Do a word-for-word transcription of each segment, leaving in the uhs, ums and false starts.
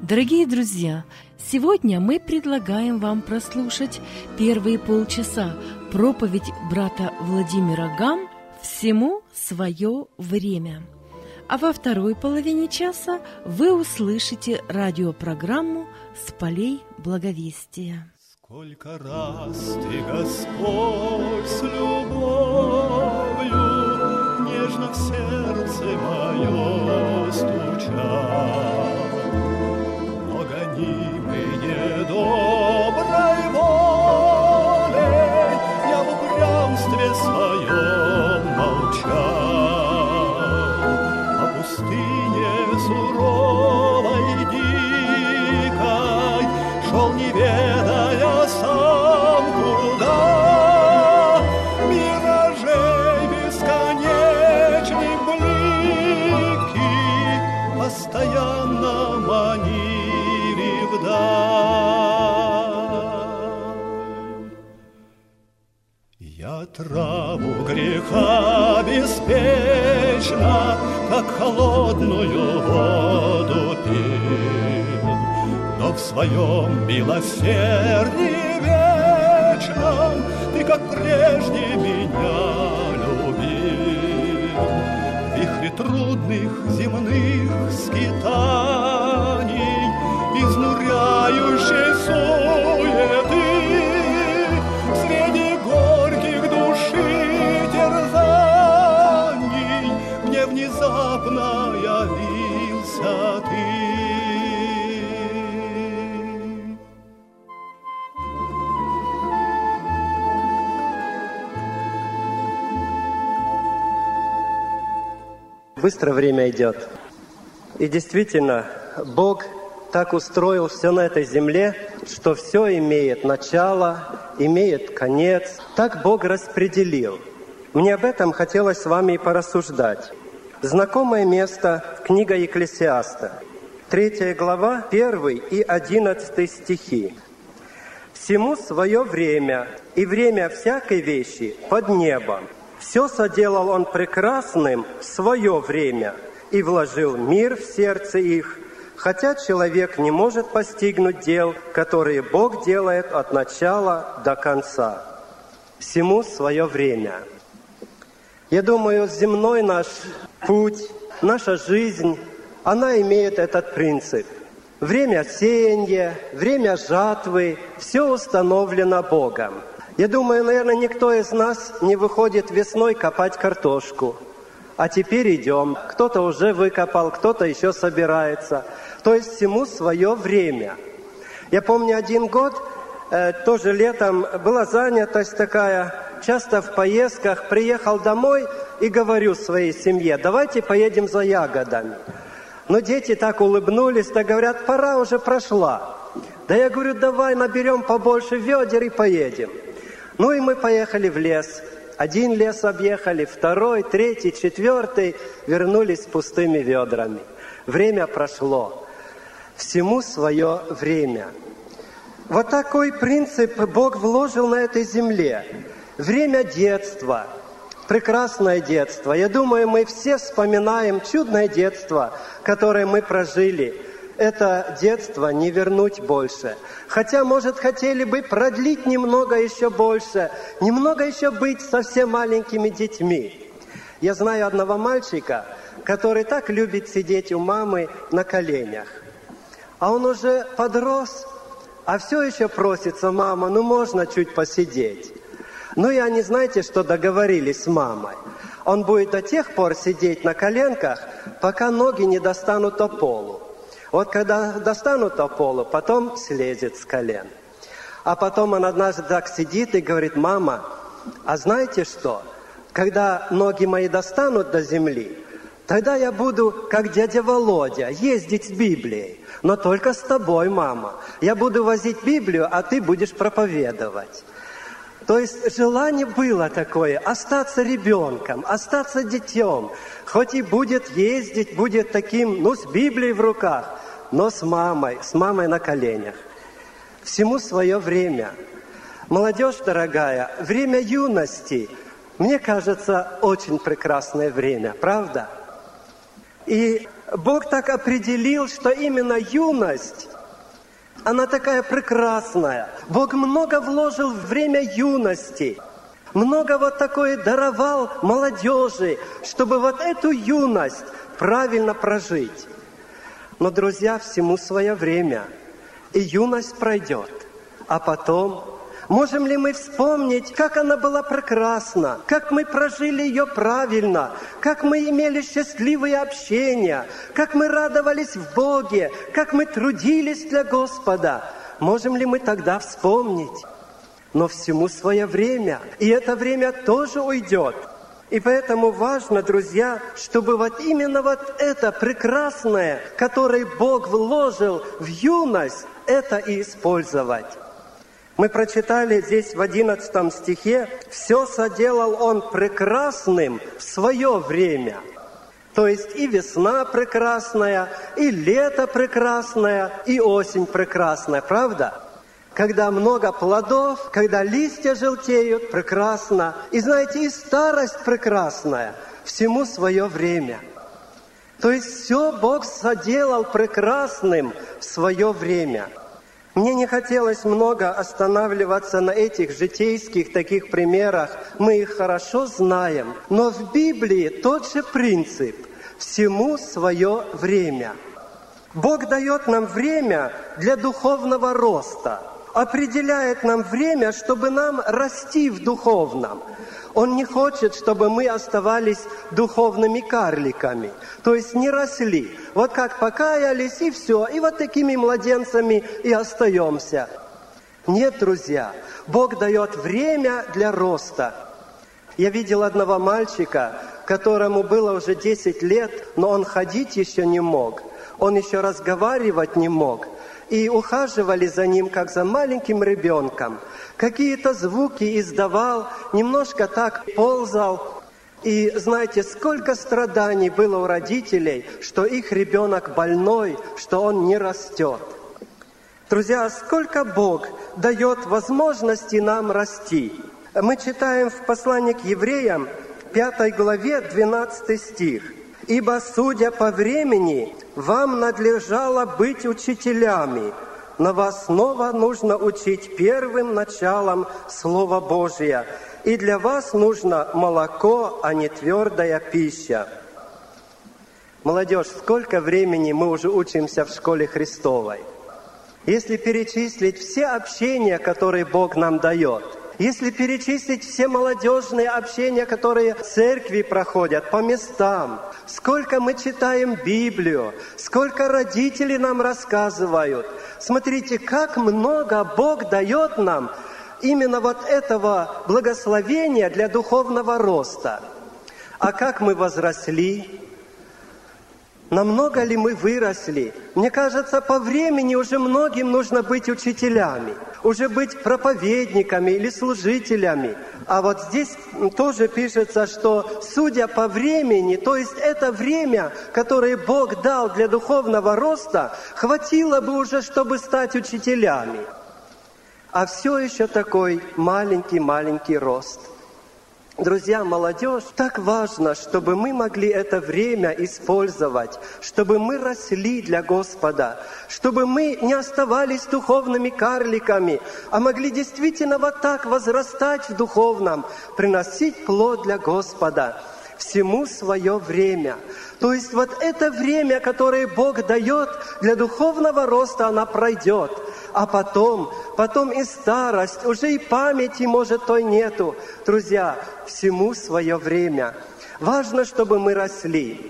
Дорогие друзья, сегодня мы предлагаем вам прослушать первые полчаса проповедь брата Владимира Гам «Всему свое время». А во второй половине часа вы услышите радиопрограмму «С полей благовестия». Сколько раз ты, Господь, с любовью нежно в сердце мое стучал, но гонимый недоброй волей я в упрямстве своем молчал, по пустыне суровой дикой шел не ведая сам куда, миражей бесконечных блики постоянно манили вдаль. Я траву греха беспечно, как холодную воду пил, но в своем милосердии вечном ты, как прежде, меня любил. В вихре трудных земных скитаний, изнуряющей суеты, среди горьких души терзаний мне внезапно явился ты. Быстро время идет. И действительно, Бог так устроил все на этой земле, что все имеет начало, имеет конец. Так Бог распределил. Мне об этом хотелось с вами и порассуждать. Знакомое место — книга Екклесиаста. Третья глава, первый и одиннадцатый стихи. «Всему свое время, и время всякой вещи под небом. Все соделал Он прекрасным в свое время и вложил мир в сердце их, хотя человек не может постигнуть дел, которые Бог делает от начала до конца. Всему свое время». Я думаю, земной наш путь, наша жизнь, она имеет этот принцип. Время сеяния, время жатвы, все установлено Богом. Я думаю, наверное, никто из нас не выходит весной копать картошку. А теперь идем. Кто-то уже выкопал, кто-то еще собирается. То есть всему свое время. Я помню, один год, э, тоже летом, была занятость такая, часто в поездках, приехал домой и говорю своей семье: давайте поедем за ягодами. Но дети так улыбнулись, так говорят: пора уже прошла. Да я говорю: давай наберем побольше ведер и поедем. Ну и мы поехали в лес. Один лес объехали, второй, третий, четвертый, вернулись с пустыми ведрами. Время прошло. Всему свое время. Вот такой принцип Бог вложил на этой земле. Время детства, прекрасное детство. Я думаю, мы все вспоминаем чудное детство, которое мы прожили. Это детство не вернуть больше. Хотя, может, хотели бы продлить немного еще больше, немного еще быть совсем маленькими детьми. Я знаю одного мальчика, который так любит сидеть у мамы на коленях. А он уже подрос, а все еще просится: мама, ну можно чуть посидеть. Ну и они, знаете, что договорились с мамой? Он будет до тех пор сидеть на коленках, пока ноги не достанут до полу. Вот когда достанут до пола, потом слезет с колен. А потом он однажды так сидит и говорит: мама, а знаете что? Когда ноги мои достанут до земли, тогда я буду, как дядя Володя, ездить с Библией. Но только с тобой, мама. Я буду возить Библию, а ты будешь проповедовать. То есть желание было такое: остаться ребенком, остаться детем. Хоть и будет ездить, будет таким, ну, с Библией в руках, но с мамой, с мамой на коленях. Всему свое время. Молодежь дорогая, время юности, мне кажется, очень прекрасное время, правда? И Бог так определил, что именно юность, она такая прекрасная. Бог много вложил в время юности. Много вот такое даровал молодежи, чтобы вот эту юность правильно прожить. Но, друзья, всему свое время. И юность пройдет. А потом, можем ли мы вспомнить, как она была прекрасна, как мы прожили ее правильно, как мы имели счастливые общения, как мы радовались в Боге, как мы трудились для Господа. Можем ли мы тогда вспомнить? Но всему свое время. И это время тоже уйдет. И поэтому важно, друзья, чтобы вот именно вот это прекрасное, которое Бог вложил в юность, это и использовать. Мы прочитали здесь в одиннадцатом стихе: «Все соделал Он прекрасным в свое время». То есть и весна прекрасная, и лето прекрасное, и осень прекрасная, правда? Когда много плодов, когда листья желтеют, прекрасно. И знаете, и старость прекрасная, всему свое время. То есть все Бог соделал прекрасным в свое время. Мне не хотелось много останавливаться на этих житейских таких примерах. Мы их хорошо знаем. Но в Библии тот же принцип. Всему свое время. Бог дает нам время для духовного роста. Определяет нам время, чтобы нам расти в духовном. Он не хочет, чтобы мы оставались духовными карликами, то есть не росли. Вот как покаялись, и все, и вот такими младенцами и остаемся. Нет, друзья, Бог дает время для роста. Я видел одного мальчика, которому было уже десять лет, но он ходить еще не мог, он еще разговаривать не мог. И ухаживали за ним, как за маленьким ребенком. Какие-то звуки издавал, немножко так ползал. И знаете, сколько страданий было у родителей, что их ребенок больной, что он не растет. Друзья, сколько Бог дает возможности нам расти. Мы читаем в послании к евреям, пятой главе, двенадцатый стих. «Ибо, судя по времени, вам надлежало быть учителями, но вас снова нужно учить первым началом Слова Божия, и для вас нужно молоко, а не твердая пища». Молодежь, сколько времени мы уже учимся в школе Христовой? Если перечислить все общения, которые Бог нам дает, если перечислить все молодежные общения, которые в церкви проходят, по местам, сколько мы читаем Библию, сколько родители нам рассказывают. Смотрите, как много Бог дает нам именно вот этого благословения для духовного роста. А как мы возросли? Намного ли мы выросли? Мне кажется, по времени уже многим нужно быть учителями, уже быть проповедниками или служителями. А вот здесь тоже пишется, что судя по времени, то есть это время, которое Бог дал для духовного роста, хватило бы уже, чтобы стать учителями. А все еще такой маленький-маленький рост. Друзья, молодежь, так важно, чтобы мы могли это время использовать, чтобы мы росли для Господа, чтобы мы не оставались духовными карликами, а могли действительно вот так возрастать в духовном, приносить плод для Господа. Всему свое время. То есть вот это время, которое Бог дает для духовного роста, оно пройдет. А потом, потом и старость, уже и памяти, может, той нету. Друзья, всему свое время. Важно, чтобы мы росли.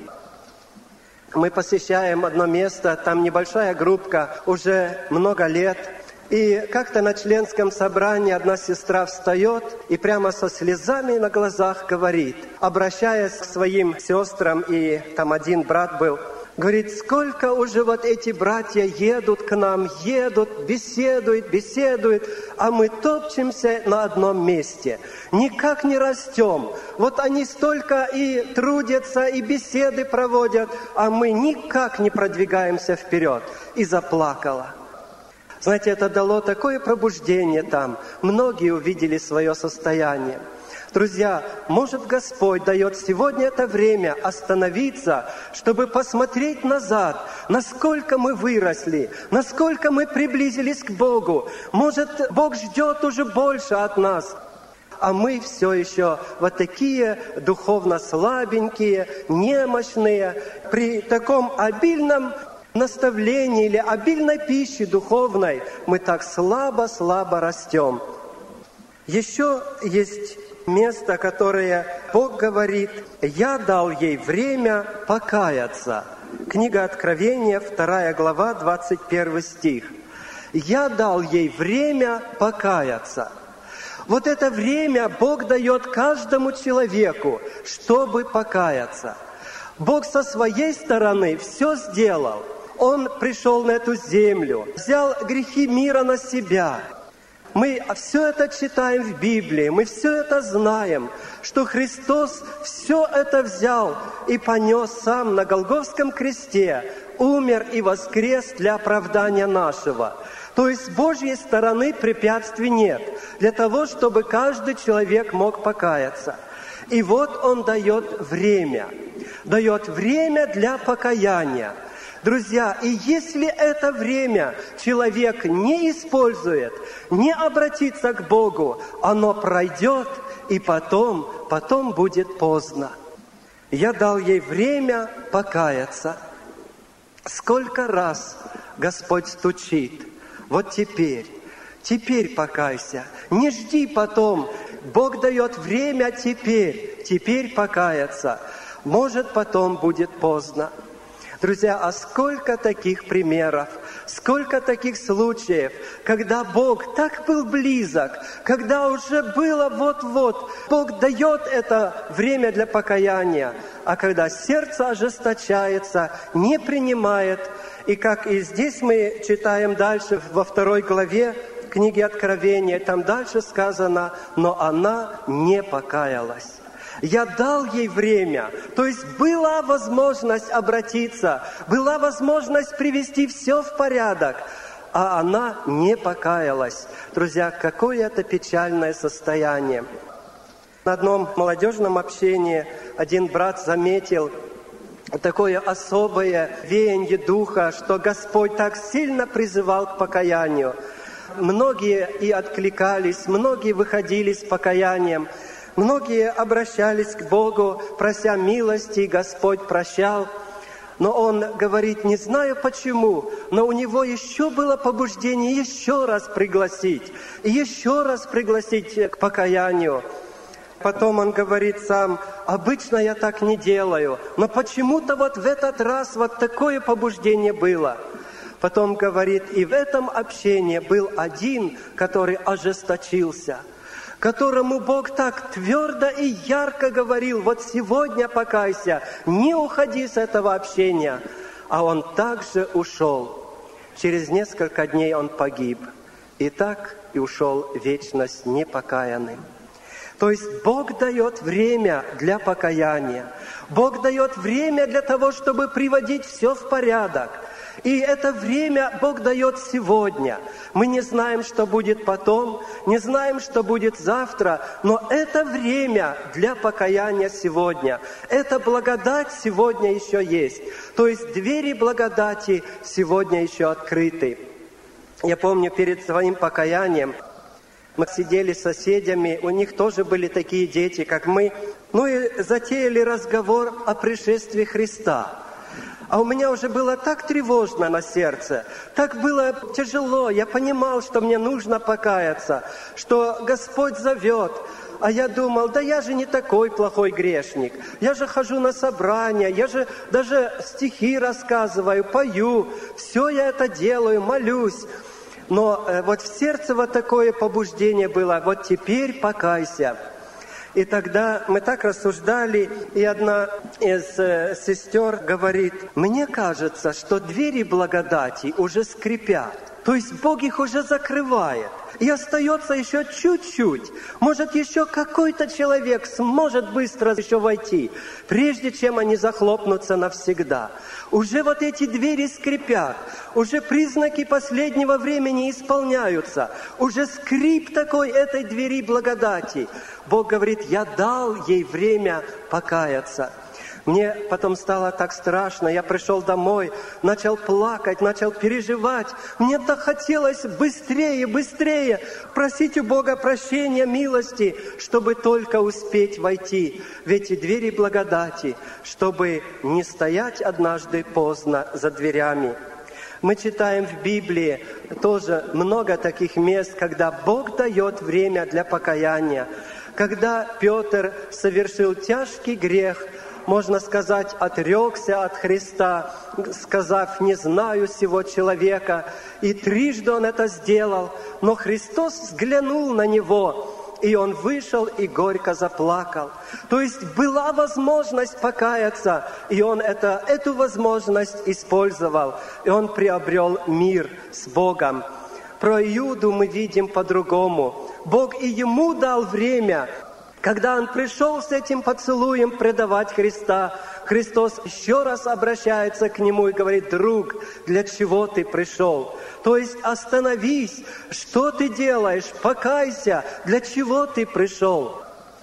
Мы посещаем одно место, там небольшая группка, уже много лет. И как-то на членском собрании одна сестра встает и прямо со слезами на глазах говорит, обращаясь к своим сестрам, и там один брат был, говорит, сколько уже вот эти братья едут к нам, едут, беседуют, беседуют, а мы топчемся на одном месте, никак не растем. Вот они столько и трудятся, и беседы проводят, а мы никак не продвигаемся вперед. И заплакала. Знаете, это дало такое пробуждение там. Многие увидели свое состояние. Друзья, может, Господь дает сегодня это время остановиться, чтобы посмотреть назад, насколько мы выросли, насколько мы приблизились к Богу. Может, Бог ждет уже больше от нас, а мы все еще вот такие духовно слабенькие, немощные. При таком обильном наставлении или обильной пище духовной мы так слабо-слабо растем. Еще есть место, которое Бог говорит: «Я дал ей время покаяться». Книга Откровения, вторая глава, двадцать первый стих. «Я дал ей время покаяться». Вот это время Бог дает каждому человеку, чтобы покаяться. Бог со своей стороны все сделал. Он пришел на эту землю, взял грехи мира на себя. Мы все это читаем в Библии, мы все это знаем, что Христос все это взял и понес сам на Голгофском кресте, умер и воскрес для оправдания нашего. То есть с Божьей стороны препятствий нет для того, чтобы каждый человек мог покаяться. И вот Он дает время, дает время для покаяния. Друзья, и если это время человек не использует, не обратится к Богу, оно пройдет, и потом, потом будет поздно. Я дал ей время покаяться. Сколько раз Господь стучит: вот теперь, теперь покайся, не жди потом. Бог дает время теперь, теперь покаяться. Может, потом будет поздно. Друзья, а сколько таких примеров, сколько таких случаев, когда Бог так был близок, когда уже было вот-вот, Бог дает это время для покаяния, а когда сердце ожесточается, не принимает. И как и здесь мы читаем дальше, во второй главе книги Откровения, там дальше сказано: «Но она не покаялась». Я дал ей время, то есть была возможность обратиться, была возможность привести все в порядок, а она не покаялась. Друзья, какое это печальное состояние. На одном молодежном общении один брат заметил такое особое веяние духа, что Господь так сильно призывал к покаянию. Многие и откликались, многие выходили с покаянием. Многие обращались к Богу, прося милости, и Господь прощал. Но он говорит: не знаю почему, но у него еще было побуждение еще раз пригласить, и еще раз пригласить к покаянию. Потом он говорит сам: обычно я так не делаю, но почему-то вот в этот раз вот такое побуждение было. Потом говорит: и в этом общении был один, который ожесточился, которому Бог так твердо и ярко говорил: вот сегодня покайся, не уходи с этого общения. А он также ушел. Через несколько дней он погиб. И так и ушел в вечность непокаянным. То есть Бог дает время для покаяния. Бог дает время для того, чтобы приводить все в порядок. И это время Бог дает сегодня. Мы не знаем, что будет потом, не знаем, что будет завтра, но это время для покаяния сегодня. Эта благодать сегодня еще есть. То есть двери благодати сегодня еще открыты. Я помню, перед своим покаянием мы сидели с соседями, у них тоже были такие дети, как мы, ну и затеяли разговор о пришествии Христа. А у меня уже было так тревожно на сердце, так было тяжело. Я понимал, что мне нужно покаяться, что Господь зовет. А я думал: да я же не такой плохой грешник. Я же хожу на собрания, я же даже стихи рассказываю, пою. Все я это делаю, молюсь. Но э, вот в сердце вот такое побуждение было: вот теперь покайся. И тогда мы так рассуждали, и одна из э, сестер говорит: мне кажется, что двери благодати уже скрипят. То есть Бог их уже закрывает. И остается еще чуть-чуть. Может, еще какой-то человек сможет быстро еще войти, прежде чем они захлопнутся навсегда. Уже вот эти двери скрипят, уже признаки последнего времени исполняются, уже скрип такой этой двери благодати. Бог говорит, я дал ей время покаяться. Мне потом стало так страшно, я пришел домой, начал плакать, начал переживать. Мне так хотелось быстрее, быстрее просить у Бога прощения, милости, чтобы только успеть войти в эти двери благодати, чтобы не стоять однажды поздно за дверями. Мы читаем в Библии тоже много таких мест, когда Бог дает время для покаяния. Когда Петр совершил тяжкий грех, можно сказать, отрекся от Христа, сказав, не знаю сего человека. И трижды он это сделал, но Христос взглянул на него, и он вышел и горько заплакал. То есть была возможность покаяться, и он это, эту возможность использовал, и он приобрел мир с Богом. Про Иуду мы видим по-другому. Бог и ему дал время. Когда он пришел с этим поцелуем предавать Христа, Христос еще раз обращается к нему и говорит, друг, для чего ты пришел? То есть остановись, что ты делаешь, покайся, для чего ты пришел?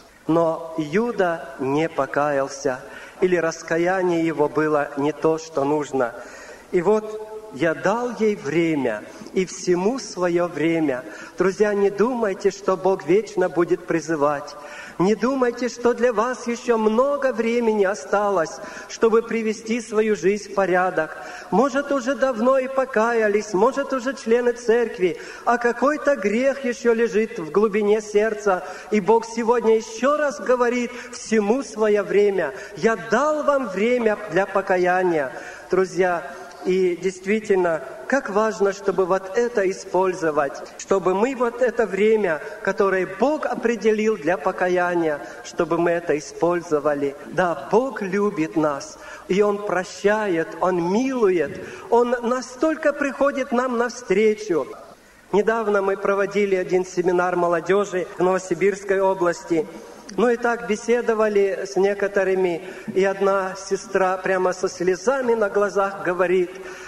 Но Иуда не покаялся, или раскаяние его было не то, что нужно. И вот я дал ей время, и всему свое время. Друзья, не думайте, что Бог вечно будет призывать. Не думайте, что для вас еще много времени осталось, чтобы привести свою жизнь в порядок. Может, уже давно и покаялись, может, уже члены церкви, а какой-то грех еще лежит в глубине сердца. И Бог сегодня еще раз говорит, всему свое время. Я дал вам время для покаяния. Друзья, и действительно, как важно, чтобы вот это использовать, чтобы мы вот это время, которое Бог определил для покаяния, чтобы мы это использовали. Да, Бог любит нас, и Он прощает, Он милует, Он настолько приходит нам навстречу. Недавно мы проводили один семинар молодежи в Новосибирской области. Ну и так беседовали с некоторыми, и одна сестра прямо со слезами на глазах говорит,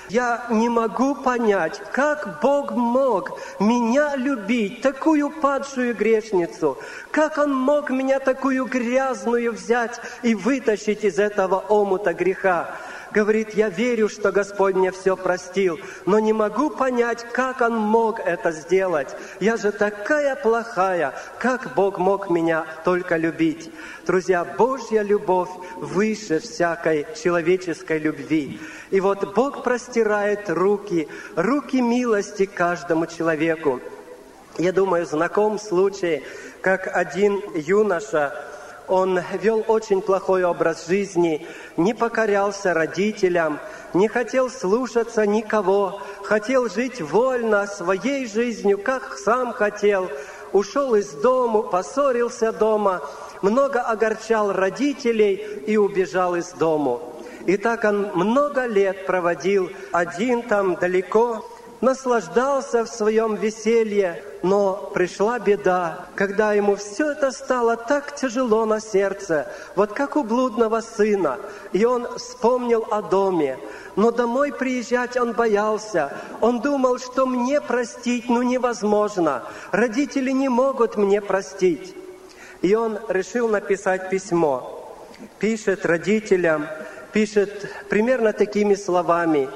я не могу понять, как Бог мог меня любить, такую падшую грешницу, как Он мог меня такую грязную взять и вытащить из этого омута греха. Говорит, я верю, что Господь мне все простил, но не могу понять, как Он мог это сделать. Я же такая плохая, как Бог мог меня только любить. Друзья, Божья любовь выше всякой человеческой любви. И вот Бог простирает руки, руки милости каждому человеку. Я думаю, знаком случай, как один юноша, он вел очень плохой образ жизни, не покорялся родителям, не хотел слушаться никого, хотел жить вольно, своей жизнью, как сам хотел. Ушел из дому, поссорился дома, много огорчал родителей и убежал из дому. И так он много лет проводил один там далеко, наслаждался в своем веселье, но пришла беда, когда ему все это стало так тяжело на сердце, вот как у блудного сына, и он вспомнил о доме. Но домой приезжать он боялся, он думал, что мне простить ну невозможно, родители не могут мне простить. И он решил написать письмо, пишет родителям, пишет примерно такими словами: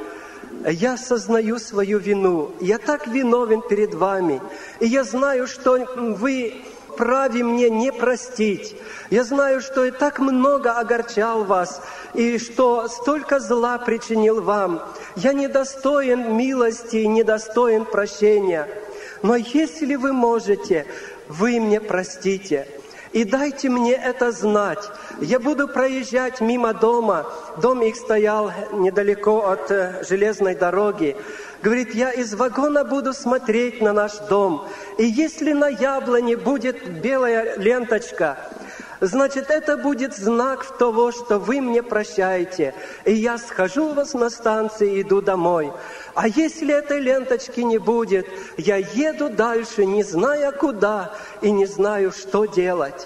«Я сознаю свою вину, я так виновен перед вами, и я знаю, что вы праве мне не простить. Я знаю, что я так много огорчал вас, и что столько зла причинил вам. Я недостоин милости и недостоин прощения. Но если вы можете, вы мне простите. И дайте мне это знать. Я буду проезжать мимо дома. Дом их стоял недалеко от э, железной дороги. Говорит, я из вагона буду смотреть на наш дом. И если на яблоне будет белая ленточка, значит, это будет знак того, что вы мне прощаете. И я схожу у вас на станции и иду домой. А если этой ленточки не будет, я еду дальше, не зная куда и не знаю, что делать.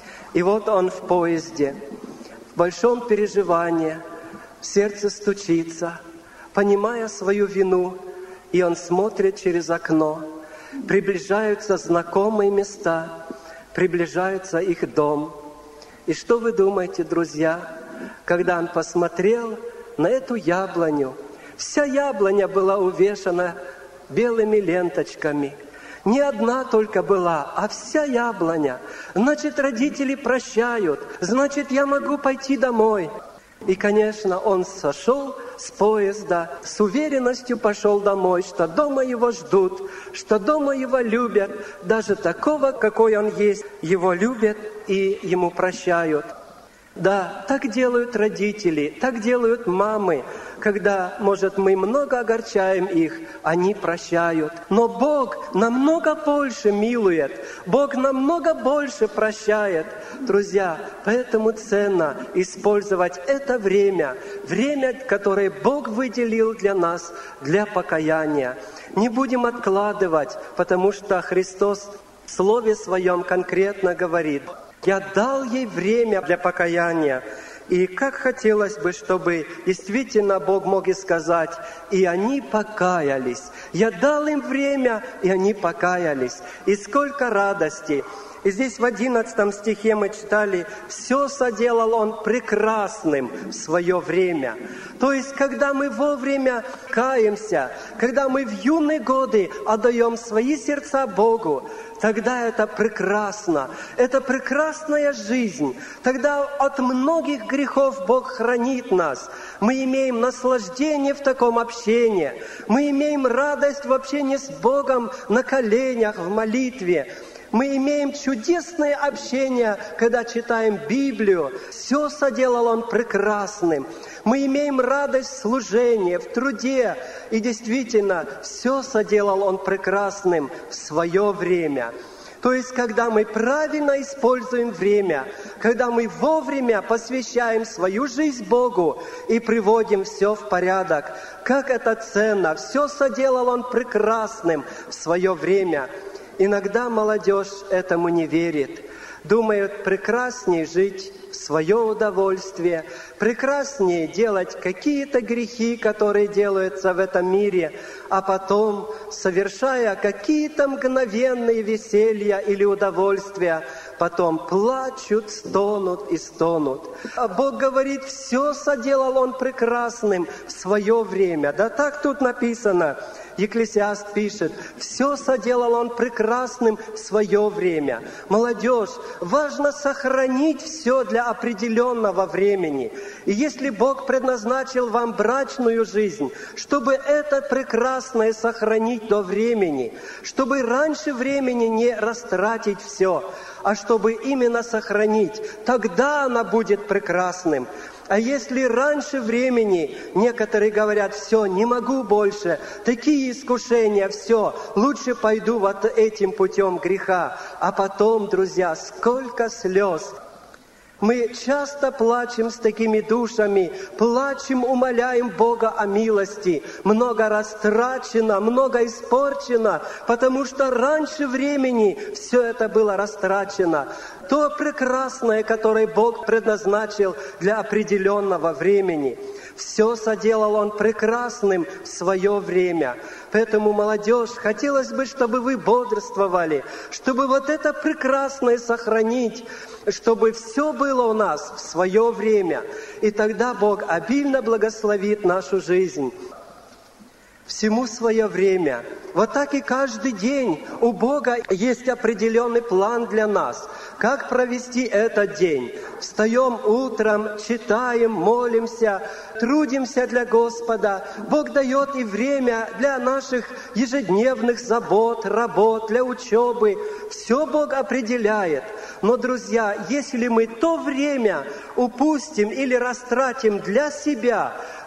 И вот он в поезде, в большом переживании, сердце стучится, понимая свою вину, и он смотрит через окно. Приближаются знакомые места, приближается их дом. И что вы думаете, друзья, когда он посмотрел на эту яблоню? Вся яблоня была увешана белыми ленточками. Не одна только была, а вся яблоня. Значит, родители прощают, значит, я могу пойти домой. И, конечно, он сошел с поезда, с уверенностью пошел домой, что дома его ждут, что дома его любят, даже такого, какой он есть, его любят и ему прощают. Да, так делают родители, так делают мамы, когда, может, мы много огорчаем их, они прощают. Но Бог намного больше милует, Бог намного больше прощает. Друзья, поэтому ценно использовать это время, время, которое Бог выделил для нас, для покаяния. Не будем откладывать, потому что Христос в Слове Своем конкретно говорит: «Я дал ей время для покаяния». И как хотелось бы, чтобы действительно Бог мог и сказать: «И они покаялись». Я дал им время, и они покаялись. И сколько радости! И здесь в одиннадцатом стихе мы читали: «Все соделал Он прекрасным в свое время». То есть, когда мы вовремя каемся, когда мы в юные годы отдаем свои сердца Богу, тогда это прекрасно. Это прекрасная жизнь. Тогда от многих грехов Бог хранит нас. Мы имеем наслаждение в таком общении. Мы имеем радость в общении с Богом на коленях, в молитве. Мы имеем чудесное общение, когда читаем Библию. Все соделал Он прекрасным. Мы имеем радость в служении, в труде. И действительно, все соделал Он прекрасным в свое время. То есть, когда мы правильно используем время, когда мы вовремя посвящаем свою жизнь Богу и приводим все в порядок, как это ценно. Все соделал Он прекрасным в свое время. Иногда молодежь этому не верит. Думают, прекраснее жить в свое удовольствие, прекраснее делать какие-то грехи, которые делаются в этом мире, а потом, совершая какие-то мгновенные веселья или удовольствия, потом плачут, стонут и стонут. А Бог говорит: все соделал Он прекрасным в свое время. Да так тут написано. Екклесиаст пишет: все соделал Он прекрасным в свое время. Молодежь, важно сохранить все для определенного времени. И если Бог предназначил вам брачную жизнь, чтобы это прекрасное сохранить до времени, чтобы раньше времени не растратить все, а чтобы именно сохранить, тогда она будет прекрасным. А если раньше времени некоторые говорят: все, не могу больше, такие искушения, все, лучше пойду вот этим путем греха. А потом, друзья, сколько слез. Мы часто плачем с такими душами, плачем, умоляем Бога о милости. Много растрачено, много испорчено, потому что раньше времени все это было растрачено. То прекрасное, которое Бог предназначил для определенного времени. Все соделал Он прекрасным в свое время. Поэтому, молодежь, хотелось бы, чтобы вы бодрствовали, чтобы вот это прекрасное сохранить, чтобы все было у нас в свое время. И тогда Бог обильно благословит нашу жизнь. Всему свое время. Вот так и каждый день у Бога есть определенный план для нас. Как провести этот день? Встаем утром, читаем, молимся, трудимся для Господа. Бог дает и время для наших ежедневных забот, работ, для учебы. Все Бог определяет. Но, друзья, если мы то время упустим или растратим для себя,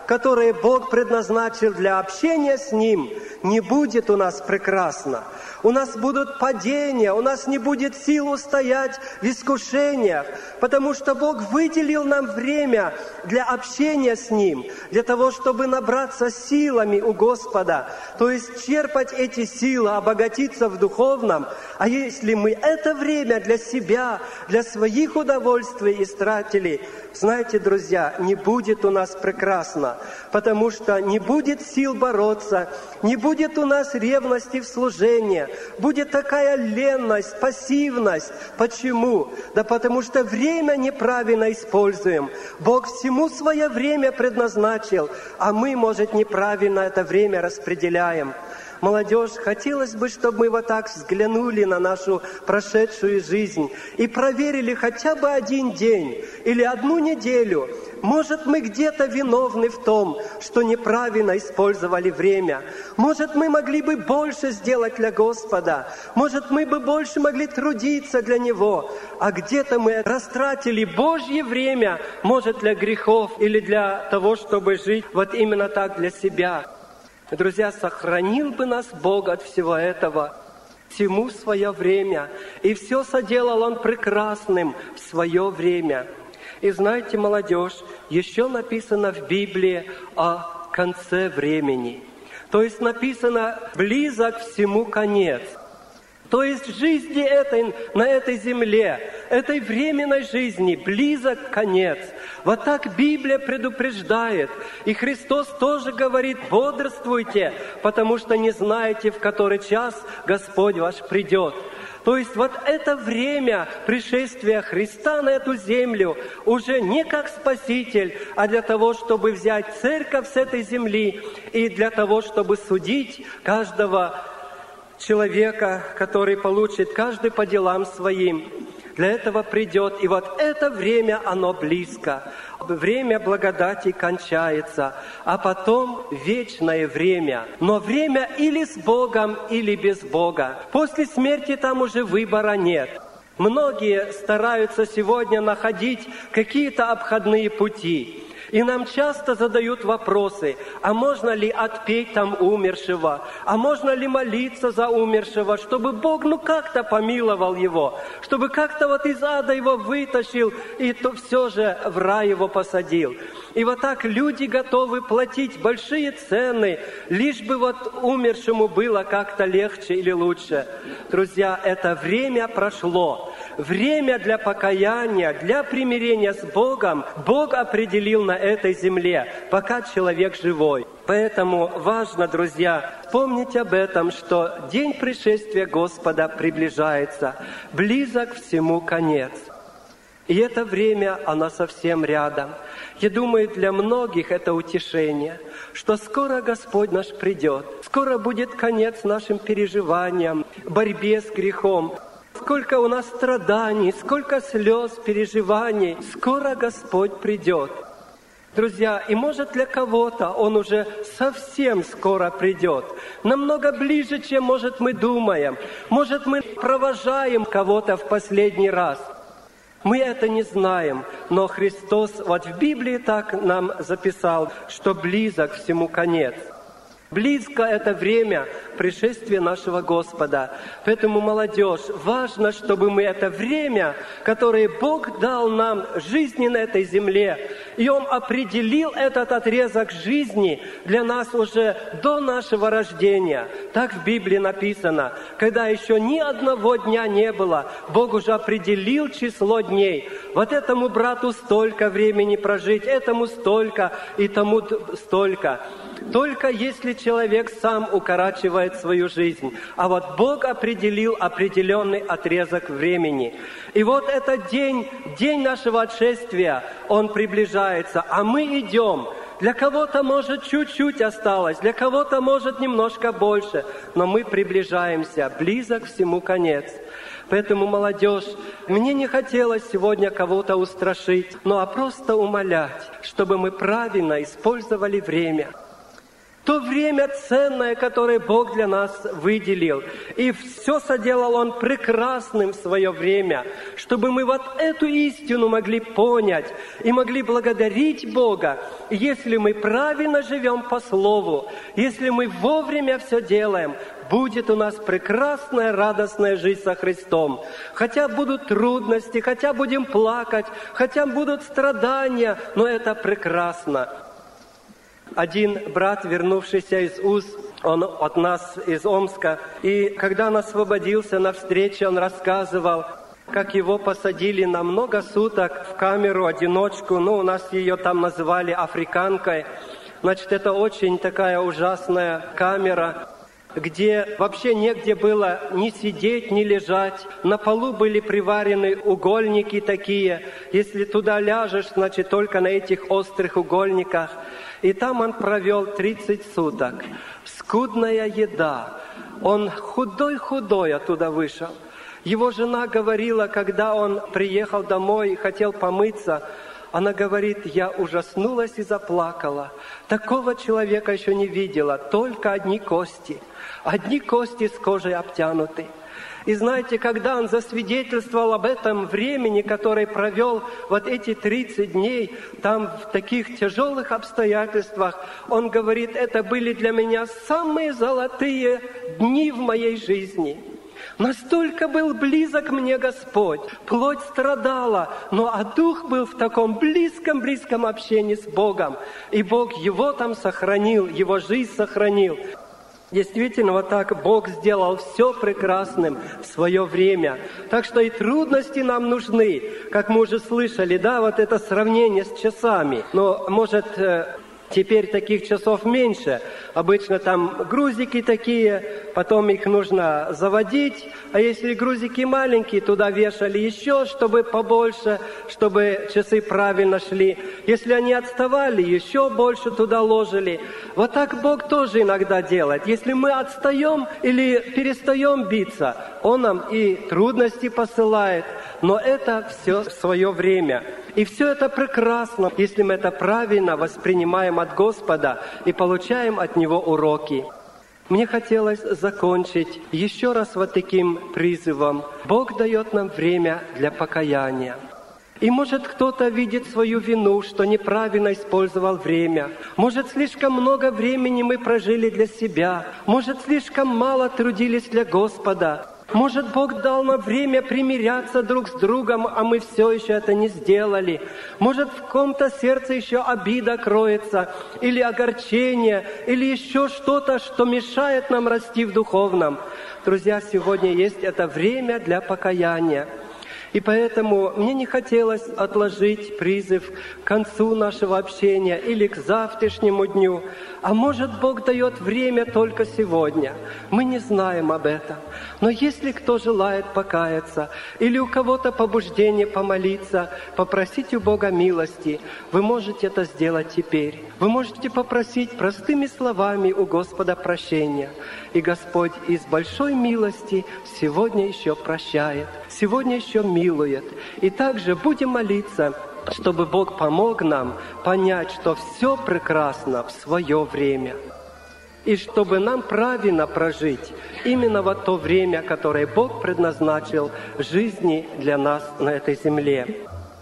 которое Бог предназначил для общения с Ним, не будет у нас прекрасно. У нас будут падения, у нас не будет сил устоять в искушениях, потому что Бог выделил нам время для общения с Ним, для того, чтобы набраться силами у Господа, то есть черпать эти силы, обогатиться в духовном. А если мы это время для себя, для своих удовольствий истратили, знаете, друзья, не будет у нас прекрасно, потому что не будет сил бороться, не будет у нас ревности в служении, будет такая ленность, пассивность. Почему? Да потому что время неправильно используем. Бог всему свое время предназначил, а мы, может, неправильно это время распределяем. Молодежь, хотелось бы, чтобы мы вот так взглянули на нашу прошедшую жизнь и проверили хотя бы один день или одну неделю. Может, мы где-то виновны в том, что неправильно использовали время. Может, мы могли бы больше сделать для Господа. Может, мы бы больше могли трудиться для Него. А где-то мы растратили Божье время, может, для грехов или для того, чтобы жить вот именно так для себя. Друзья, сохранил бы нас Бог от всего этого, всему свое время. И все соделал Он прекрасным в свое время. И знаете, молодежь, еще написано в Библии о конце времени. То есть написано «близок всему конец». То есть жизни этой, на этой земле, этой временной жизни, близок конец. Вот так Библия предупреждает. И Христос тоже говорит: бодрствуйте, потому что не знаете, в который час Господь ваш придет. То есть вот это время пришествия Христа на эту землю уже не как Спаситель, а для того, чтобы взять церковь с этой земли и для того, чтобы судить каждого человека, который получит каждый по делам своим. Для этого придет. И вот это время, оно близко. Время благодати кончается, а потом вечное время. Но время или с Богом, или без Бога. После смерти там уже выбора нет. Многие стараются сегодня находить какие-то обходные пути. И нам часто задают вопросы: а можно ли отпеть там умершего? А можно ли молиться за умершего, чтобы Бог ну как-то помиловал его? Чтобы как-то вот из ада его вытащил и то все же в рай его посадил? И вот так люди готовы платить большие цены, лишь бы вот умершему было как-то легче или лучше. Друзья, это время прошло. Время для покаяния, для примирения с Богом Бог определил на этой земле, пока человек живой. Поэтому важно, друзья, помнить об этом, что день пришествия Господа приближается, близок всему конец. И это время, оно совсем рядом. Я думаю, для многих это утешение, что скоро Господь наш придет, скоро будет конец нашим переживаниям, борьбе с грехом. Сколько у нас страданий, сколько слез, переживаний. Скоро Господь придет. Друзья, и может для кого-то Он уже совсем скоро придет. Намного ближе, чем, может, мы думаем. Может, мы провожаем кого-то в последний раз. Мы это не знаем, но Христос вот в Библии так нам записал, что близок всему конец. Близко это время пришествия нашего Господа. Поэтому, молодежь, важно, чтобы мы это время, которое Бог дал нам жизни на этой земле, и Он определил этот отрезок жизни для нас уже до нашего рождения. Так в Библии написано. Когда еще ни одного дня не было, Бог уже определил число дней. Вот этому брату столько времени прожить, этому столько и тому столько. Только если человек сам укорачивает свою жизнь. А вот Бог определил определенный отрезок времени. И вот этот день, день нашего отшествия, он приближается, а мы идем. Для кого-то, может, чуть-чуть осталось, для кого-то, может, немножко больше, но мы приближаемся, близок всему конец. Поэтому, молодежь, мне не хотелось сегодня кого-то устрашить, но а просто умолять, чтобы мы правильно использовали время. то время ценное, которое Бог для нас выделил. И все соделал Он прекрасным в свое время, чтобы мы вот эту истину могли понять и могли благодарить Бога. Если мы правильно живем по Слову, если мы вовремя все делаем, будет у нас прекрасная, радостная жизнь со Христом. Хотя будут трудности, хотя будем плакать, хотя будут страдания, но это прекрасно. Один брат, вернувшийся из Уз, он от нас из Омска, и когда он освободился на встрече, он рассказывал, как его посадили на много суток в камеру одиночку, ну, у нас ее там называли африканкой. Значит, это очень такая ужасная камера, где вообще негде было ни сидеть, ни лежать. На полу были приварены угольники такие. Если туда ляжешь, значит, только на этих острых угольниках. И там он провел тридцать суток. Скудная еда. Он худой-худой оттуда вышел. Его жена говорила, когда он приехал домой и хотел помыться, она говорит, я ужаснулась и заплакала. Такого человека еще не видела, только одни кости. Одни кости с кожей обтянуты. И знаете, когда он засвидетельствовал об этом времени, которое провел вот эти тридцать дней, там в таких тяжелых обстоятельствах, он говорит, это были для меня самые золотые дни в моей жизни. Настолько был близок мне Господь, плоть страдала, но а дух был в таком близком-близком общении с Богом. И Бог его там сохранил, его жизнь сохранил. Действительно, вот так Бог сделал все прекрасным в свое время. Так что и трудности нам нужны, как мы уже слышали, да, вот это сравнение с часами. Но, может, теперь таких часов меньше. Обычно там грузики такие, потом их нужно заводить. А если грузики маленькие, туда вешали еще, чтобы побольше, чтобы часы правильно шли. Если они отставали, еще больше туда ложили. Вот так Бог тоже иногда делает. Если мы отстаем или перестаем биться, Он нам и трудности посылает. Но это все в свое время. И все это прекрасно, если мы это правильно воспринимаем от Господа и получаем от Него уроки. Мне хотелось закончить еще раз вот таким призывом. Бог дает нам время для покаяния. И может кто-то видит свою вину, что неправильно использовал время. Может, слишком много времени мы прожили для себя. Может, слишком мало трудились для Господа. Может, Бог дал нам время примиряться друг с другом, а мы все еще это не сделали. Может, в ком-то сердце еще обида кроется, или огорчение, или еще что-то, что мешает нам расти в духовном. Друзья, сегодня есть это время для покаяния. И поэтому мне не хотелось отложить призыв к концу нашего общения или к завтрашнему дню. А может, Бог дает время только сегодня. Мы не знаем об этом. Но если кто желает покаяться, или у кого-то побуждение помолиться, попросить у Бога милости, вы можете это сделать теперь. Вы можете попросить простыми словами у Господа прощения. И Господь из большой милости сегодня еще прощает, сегодня еще милует. И также будем молиться, чтобы Бог помог нам понять, что все прекрасно в свое время. И чтобы нам правильно прожить именно вот то время, которое Бог предназначил жизни для нас на этой земле.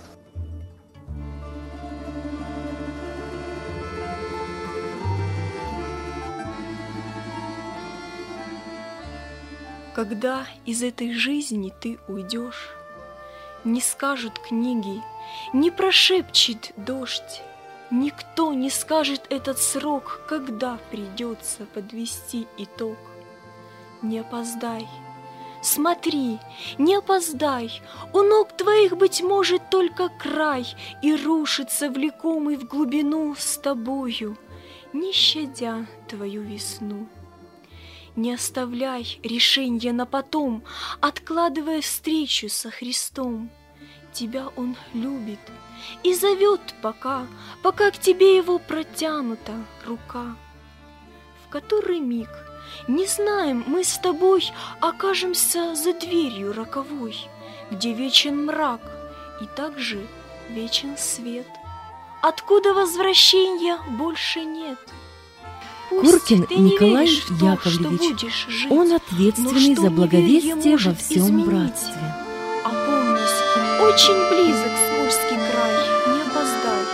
Когда из этой жизни ты уйдешь, не скажут книги, не прошепчет дождь, никто не скажет этот срок, когда придется подвести итог. Не опоздай, смотри, не опоздай, у ног твоих, быть может, только край, и рушится влекомый в глубину с тобою, не щадя твою весну. Не оставляй решенья на потом, откладывая встречу со Христом. Тебя Он любит и зовет пока, пока к тебе Его протянута рука. В который миг, не знаем, мы с тобой окажемся за дверью роковой, где вечен мрак и также вечен свет, откуда возвращения больше нет. Куркин ты не Николай веришь в то, Яковлевич. что будешь жить, Он но ответственный что за неверие благовестие во может всем изменить. братстве. Опомнись, очень близок Скользкий край, не опоздай.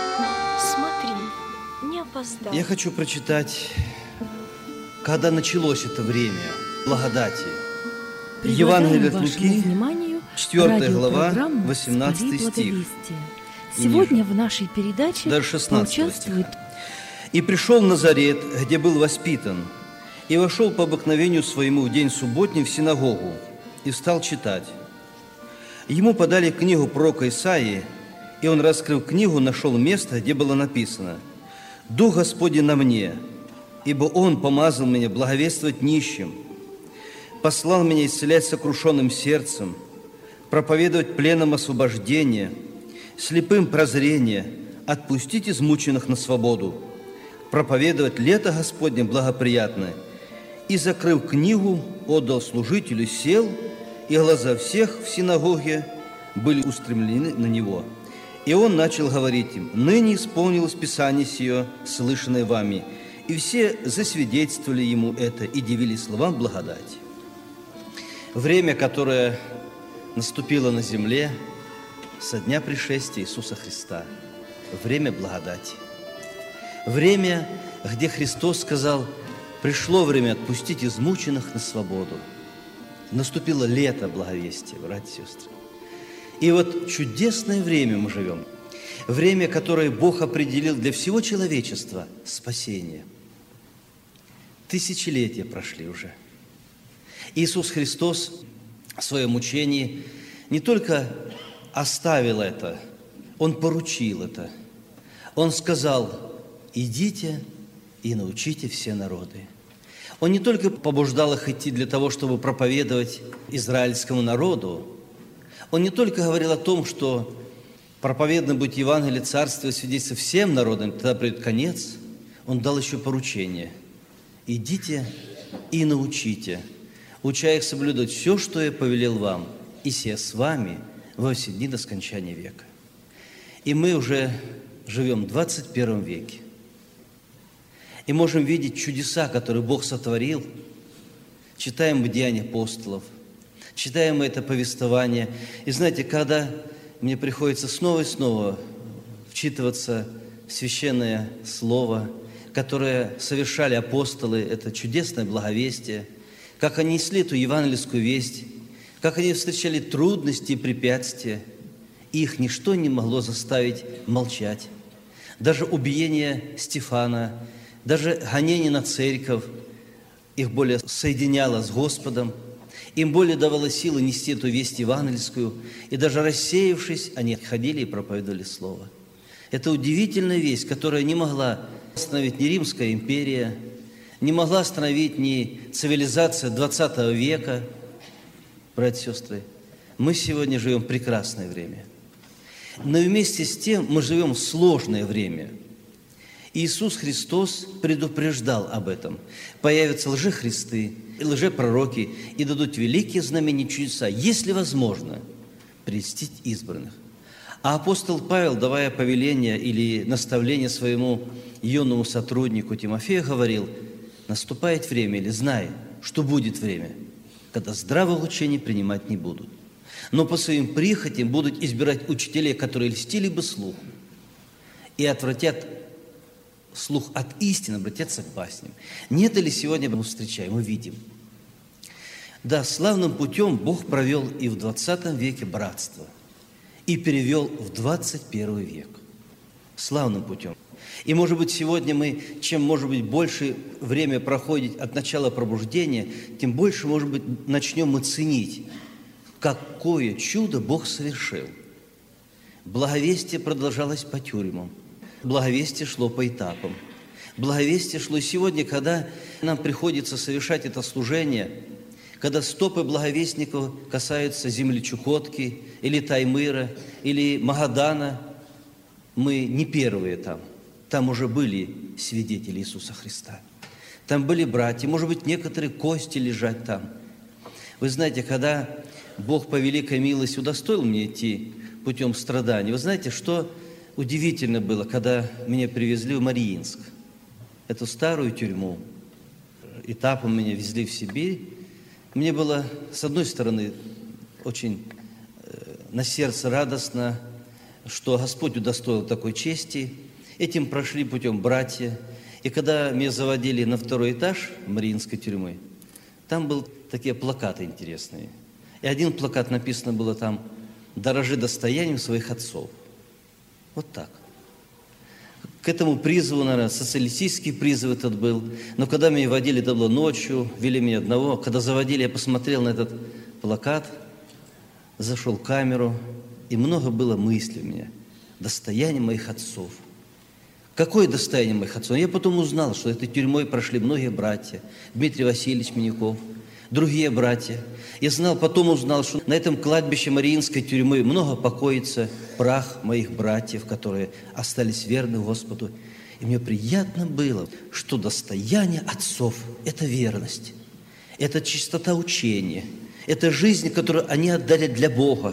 Смотри, не опоздай. Я хочу прочитать, когда началось это время благодати. Евангелие от Луки, четвёртая глава, восемнадцатый стих. Сегодня в нашей передаче даже шестнадцатый поучаствует... стих. «И пришел в Назарет, где был воспитан, и вошел по обыкновению своему в день субботний в синагогу, и стал читать. Ему подали книгу пророка Исаии, и он, раскрыв книгу, нашел место, где было написано: «Дух Господень на мне, ибо Он помазал меня благовествовать нищим, послал меня исцелять сокрушенным сердцем, проповедовать пленным освобождение, слепым прозрение, отпустить измученных на свободу, проповедовать лето Господне благоприятное». И, закрыв книгу, отдал служителю, сел, и глаза всех в синагоге были устремлены на него. И он начал говорить им: «Ныне исполнилось Писание сие, слышанное вами». И все засвидетельствовали ему это и дивились словам благодати. Время, которое наступило на земле со дня пришествия Иисуса Христа, время благодати. Время, где Христос сказал: пришло время отпустить измученных на свободу. Наступило лето благовестия, братья и сестры. И вот чудесное время мы живем. Время, которое Бог определил для всего человечества – спасение. Тысячелетия прошли уже. Иисус Христос в своем учении не только оставил это, Он поручил это. Он сказал: идите и научите все народы. Он не только побуждал их идти для того, чтобы проповедовать израильскому народу, Он не только говорил о том, что проповедно будет Евангелие Царствия, свидетельство всем народам, тогда придет конец. Он дал еще поручение: идите и научите, уча их соблюдать все, что я повелел вам, и се с вами во все дни до скончания века. И мы уже живем в двадцать первом веке. И можем видеть чудеса, которые Бог сотворил. Читаем Деяния апостолов, читаем это повествование. И знаете, когда мне приходится снова и снова вчитываться в священное слово, которое совершали апостолы, это чудесное благовестие, как они несли эту евангельскую весть, как они встречали трудности и препятствия, и их ничто не могло заставить молчать. Даже убиение Стефана, даже гонение на церковь их более соединяло с Господом, им более давало силы нести эту весть евангельскую, и даже рассеявшись, они ходили и проповедовали Слово. Это удивительная весть, которая не могла остановить ни Римская империя, не могла остановить ни цивилизация двадцатого века. Братья и сестры, мы сегодня живем в прекрасное время. Но вместе с тем мы живем в сложное время. Иисус Христос предупреждал об этом. Появятся лжехристы, лжепророки, и дадут великие знамения чудеса, если возможно, прельстить избранных. А апостол Павел, давая повеление или наставление своему юному сотруднику Тимофею, говорил: наступает время, или знай, что будет время, когда здравых учений принимать не будут, но по своим прихотям будут избирать учителей, которые льстили бы слуху и отвратят слух от истины, обратятся к басням. Нет ли сегодня мы встречаем, мы видим. Да, славным путем Бог провел и в двадцатом веке братство, и перевел в двадцать первый век. Славным путем. И, может быть, сегодня мы, чем, может быть, больше время проходит от начала пробуждения, тем больше, может быть, начнем мы ценить, какое чудо Бог совершил. Благовестие продолжалось по тюрьмам. Благовестие шло по этапам. Благовестие шло и сегодня, когда нам приходится совершать это служение, когда стопы благовестников касаются земли Чукотки, или Таймыра, или Магадана, мы не первые там. Там уже были свидетели Иисуса Христа. Там были братья, может быть, некоторые кости лежат там. Вы знаете, когда Бог по великой милости удостоил мне идти путем страданий, вы знаете, что удивительно было, когда меня привезли в Мариинск, эту старую тюрьму. этапом меня везли в Сибирь, мне было, с одной стороны, очень э, на сердце радостно, что Господь удостоил такой чести. Этим прошли путем братья. И когда меня заводили на второй этаж Мариинской тюрьмы, там были такие плакаты интересные. И один плакат написано было там: «Дорожи достоянием своих отцов». Вот так. К этому призыву, наверное, социалистический призыв этот был. Но когда меня водили, это было ночью, вели меня одного. Когда заводили, я посмотрел на этот плакат, зашел в камеру, и много было мыслей у меня. Достояние моих отцов. Какое достояние моих отцов? Я потом узнал, что этой тюрьмой прошли многие братья. Дмитрий Васильевич Минюков, другие братья. Я знал, потом узнал, что на этом кладбище Мариинской тюрьмы много покоится прах моих братьев, которые остались верны Господу. И мне приятно было, что достояние отцов – это верность, это чистота учения, это жизнь, которую они отдали для Бога.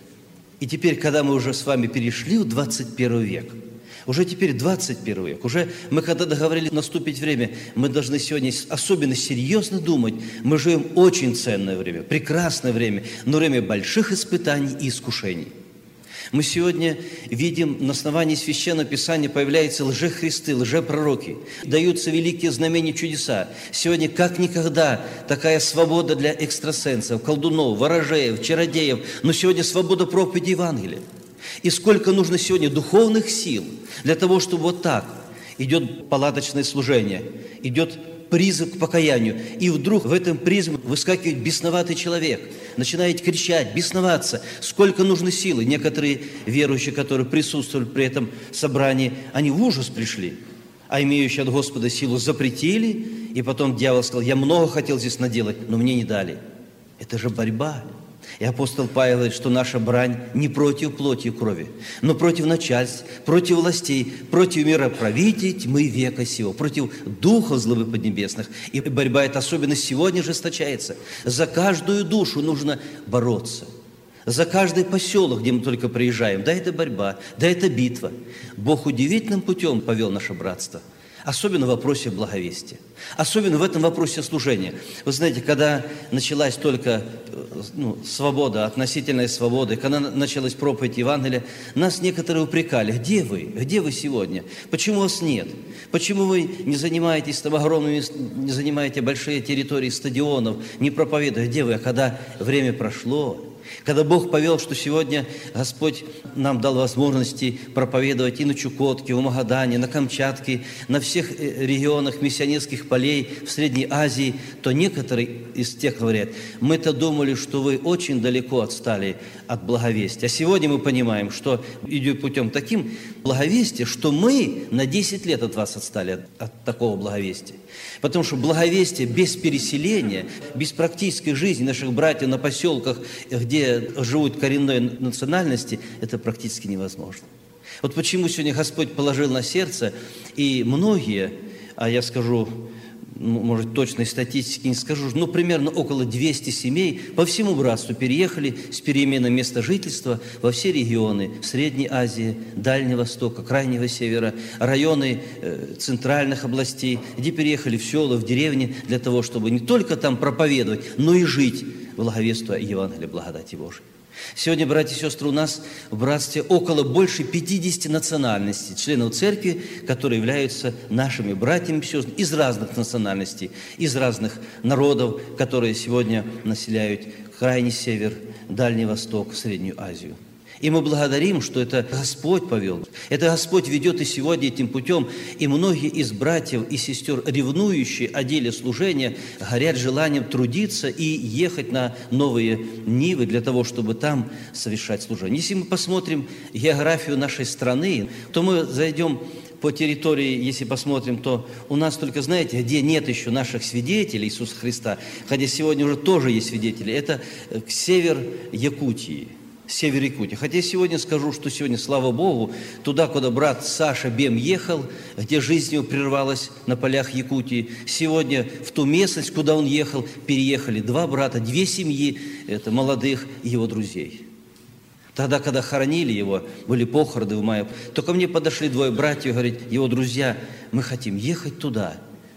И теперь, когда мы уже с вами перешли в двадцать первый век, уже теперь двадцать первый век, уже мы когда договорились наступить время, мы должны сегодня особенно серьезно думать. Мы живем очень ценное время, прекрасное время, но время больших испытаний и искушений. Мы сегодня видим, на основании Священного Писания появляются лжехристы, лжепророки, даются великие знамения, чудеса. Сегодня как никогда такая свобода для экстрасенсов, колдунов, ворожеев, чародеев, но сегодня свобода проповеди Евангелия. И сколько нужно сегодня духовных сил для того, чтобы вот так идет палаточное служение, идет призыв к покаянию, и вдруг в этом призыве выскакивает бесноватый человек, начинает кричать, бесноваться. Сколько нужно силы. Некоторые верующие, которые присутствовали при этом собрании, они в ужас пришли, а имеющие от Господа силу запретили, и потом дьявол сказал: я много хотел здесь наделать, но мне не дали. Это же борьба. И апостол Павел говорит, что наша брань не против плоти и крови, но против начальств, против властей, против мироправителей тьмы века сего, против духов злых поднебесных. И борьба эта особенно сегодня жесточается. За каждую душу нужно бороться. За каждый поселок, где мы только приезжаем. Да, это борьба, да, это битва. Бог удивительным путем повел наше братство. Особенно в вопросе благовестия. Особенно в этом вопросе служения. Вы знаете, когда началась только ну, свобода, относительная свобода, когда началась проповедь Евангелия, нас некоторые упрекали: где вы? Где вы сегодня? Почему вас нет? Почему вы не занимаетесь там огромными, не занимаете большие территории стадионов, не проповедуете? Где вы? А когда время прошло, когда Бог повел, что сегодня Господь нам дал возможности проповедовать и на Чукотке, в Магадане, на Камчатке, на всех регионах миссионерских полей в Средней Азии, то некоторые из тех говорят: мы-то думали, что вы очень далеко отстали от благовестия. А сегодня мы понимаем, что идет путем таким благовестия, что мы на десять лет от вас отстали от, от такого благовестия. Потому что благовестие без переселения, без практической жизни наших братьев на поселках, где живут коренной национальности, это практически невозможно. Вот почему сегодня Господь положил на сердце, и многие, а я скажу, может, точной статистики не скажу, но примерно около двухсот семей по всему братству переехали с переменой места жительства во все регионы Средней Азии, Дальнего Востока, Крайнего Севера, районы э, центральных областей, где переехали в села, в деревни для того, чтобы не только там проповедовать, но и жить, благовествуя Евангелие благодати Божией. Сегодня, братья и сестры, у нас в братстве около больше пятидесяти национальностей, членов церкви, которые являются нашими братьями и сестрами из разных национальностей, из разных народов, которые сегодня населяют Крайний Север, Дальний Восток, Среднюю Азию. И мы благодарим, что это Господь повел. Это Господь ведет и сегодня этим путем. И многие из братьев и сестер, ревнующие о деле служения, горят желанием трудиться и ехать на новые нивы для того, чтобы там совершать служение. Если мы посмотрим географию нашей страны, то мы зайдем по территории, если посмотрим, то у нас только, знаете, где нет еще наших свидетелей Иисуса Христа, хотя сегодня уже тоже есть свидетели, это север Якутии. Север Якутии. Хотя сегодня скажу, что сегодня, слава Богу, туда, куда брат Саша Бем ехал, где жизнь его прервалась на полях Якутии, сегодня в ту местность, куда он ехал, переехали два брата, две семьи, это молодых его друзей. Тогда, когда хоронили его, были похороны в мае, то ко мне подошли двое братьев и говорят: его друзья, мы хотим ехать туда,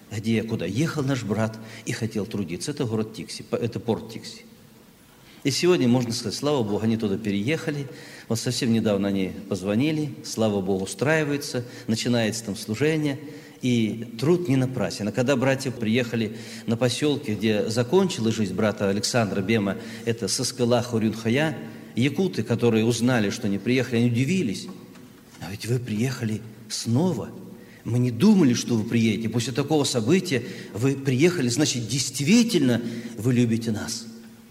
где, куда ехал наш брат и хотел трудиться. Это город Тикси, это порт Тикси. И сегодня, можно сказать, слава Богу, они туда переехали. Вот совсем недавно они позвонили, слава Богу, устраиваются, начинается там служение, и труд не напрасен. А когда братья приехали на поселке, где закончилась жизнь брата Александра Бема, это Саскала Хорюнхая, якуты, которые узнали, что они приехали, они удивились. А ведь вы приехали снова. Мы не думали, что вы приедете. После такого события вы приехали, значит, действительно вы любите нас.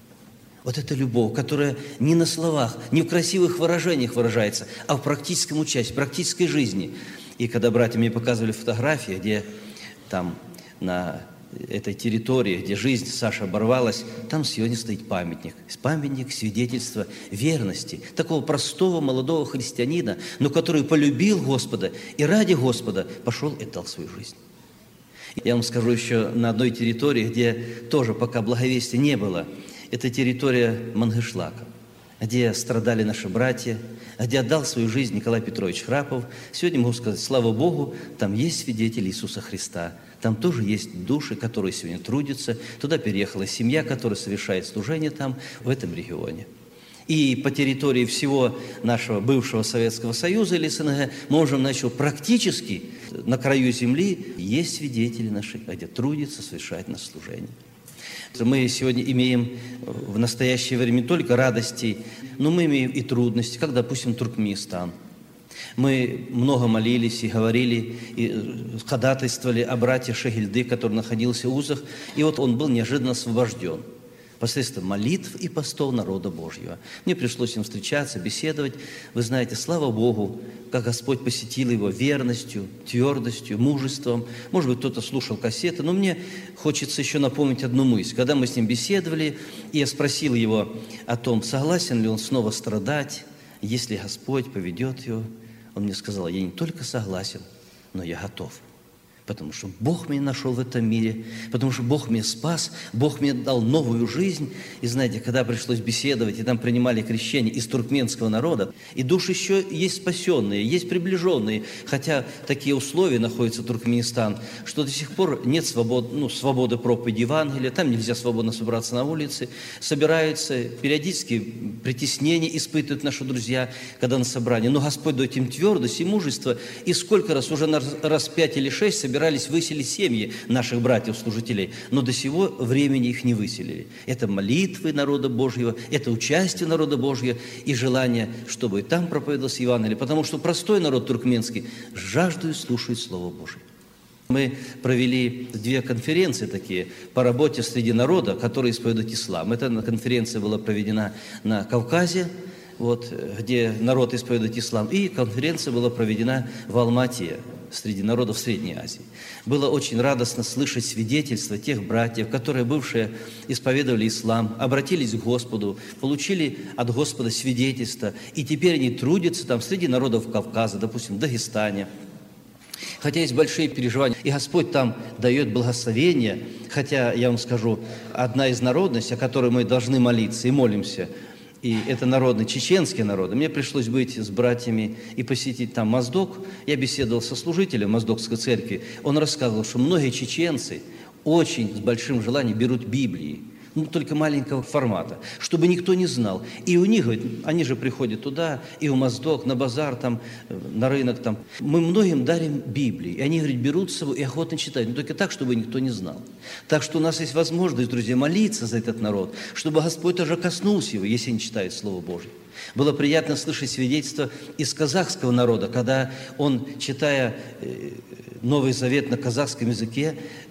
Вот эта любовь, которая не на словах, не в красивых выражениях выражается, а в практическом участии, в практической жизни. И когда братья мне показывали фотографии, где там на этой территории, где жизнь Саши оборвалась, там сегодня стоит памятник. Памятник свидетельства верности такого простого молодого христианина, но который полюбил Господа и ради Господа пошел и дал свою жизнь. Я вам скажу еще на одной территории, где тоже пока благовестия не было. Это территория Мангышлака, где страдали наши братья, где отдал свою жизнь Николай Петрович Храпов. Сегодня могу сказать, слава Богу, там есть свидетели Иисуса Христа. Там тоже есть души, которые сегодня трудятся. Туда переехала семья, которая совершает служение там, в этом регионе. И по территории всего нашего бывшего Советского Союза или СНГ мы можем начать практически на краю земли есть свидетели наши, где трудятся, совершают наше служение. Мы сегодня имеем в настоящее время не только радости, но мы имеем и трудности, как, допустим, Туркменистан. Мы много молились и говорили, и ходатайствовали о брате Шагильды, который находился в узах, и вот он был неожиданно освобожден посредством молитв и постов народа Божьего. Мне пришлось с ним встречаться, беседовать. Вы знаете, слава Богу, как Господь посетил его верностью, твердостью, мужеством. Может быть, кто-то слушал кассеты, но мне хочется еще напомнить одну мысль. Когда мы с ним беседовали, и я спросил его о том, согласен ли он снова страдать, если Господь поведет его, он мне сказал, я не только согласен, но я готов. Потому что Бог меня нашел в этом мире, потому что Бог меня спас, Бог мне дал новую жизнь. И знаете, когда пришлось беседовать, и там принимали крещение из туркменского народа, и души еще есть спасенные, есть приближенные, хотя такие условия находится Туркменистан, что до сих пор нет свободы, ну, свободы проповеди Евангелия, там нельзя свободно собраться на улице, собираются, периодически притеснения испытывают наши друзья, когда на собрании. Но Господь дает им твердость и мужество, и сколько раз, уже раз пять или шесть собираются, собирались выселить семьи наших братьев-служителей, но до сего времени их не выселили. Это молитвы народа Божьего, это участие народа Божьего и желание, чтобы там проповедовалось Евангелие, потому что простой народ туркменский жаждует слушать Слово Божие. Мы провели две конференции такие по работе среди народа, которые исповедуют ислам. Эта конференция была проведена на Кавказе, вот, где народ исповедует ислам, и конференция была проведена в Алмате, среди народов Средней Азии. Было очень радостно слышать свидетельства тех братьев, которые бывшие исповедовали ислам, обратились к Господу, получили от Господа свидетельство, и теперь они трудятся там среди народов Кавказа, допустим, в Дагестане. Хотя есть большие переживания, и Господь там дает благословение, хотя, я вам скажу, одна из народностей, о которой мы должны молиться и молимся, и это народы, чеченские народы. Мне пришлось быть с братьями и посетить там Моздок. Я беседовал со служителем Моздокской церкви. Он рассказывал, что многие чеченцы очень с большим желанием берут Библии, ну, только маленького формата, чтобы никто не знал. И у них, говорит, они же приходят туда, и в Моздок, на базар, там, на рынок. Там. Мы многим дарим Библии. И они, говорит, берут с собой и охотно читают, но только так, чтобы никто не знал. Так что у нас есть возможность, друзья, молиться за этот народ, чтобы Господь тоже коснулся его, если они читают Слово Божье. Было приятно слышать свидетельство из казахского народа, когда он, читая Новый Завет на казахском языке,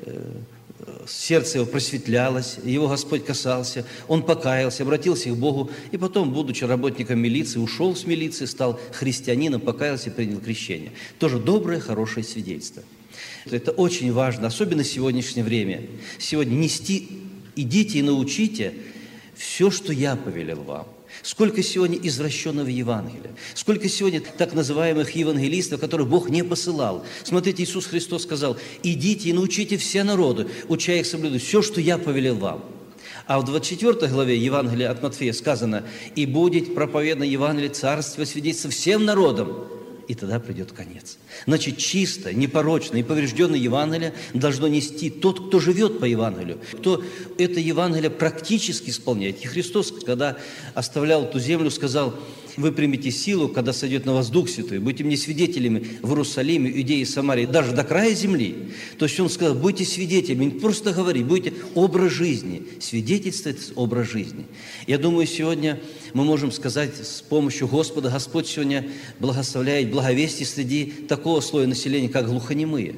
сердце его просветлялось, его Господь касался, он покаялся, обратился к Богу, и потом, будучи работником милиции, ушел с милиции, стал христианином, покаялся и принял крещение. Тоже доброе, хорошее свидетельство. Это очень важно, особенно в сегодняшнее время. Сегодня нести, идите и научите все, что я повелел вам. Сколько сегодня извращенного Евангелия, сколько сегодня так называемых евангелистов, которых Бог не посылал. Смотрите, Иисус Христос сказал, идите и научите все народы, уча их соблюдать все, что я повелел вам. А в двадцать четвёртой главе Евангелия от Матфея сказано, и будет проповедано Евангелие Царства свидетельство всем народам. и тогда придет конец. Значит, чисто, непорочное и поврежденное Евангелие должно нести тот, кто живет по Евангелию, кто это Евангелие практически исполняет. И Христос, когда оставлял эту землю, сказал: вы примете силу, когда сойдет на вас Дух Святой, будете мне свидетелями в Иерусалиме, Иудее и Самарии, даже до края земли. То есть Он сказал: будьте свидетелями, не просто говорить, будете образ жизни. Свидетельство – это образ жизни. Я думаю, сегодня мы можем сказать с помощью Господа, Господь сегодня благословляет благовестие среди такого слоя населения, как глухонемые.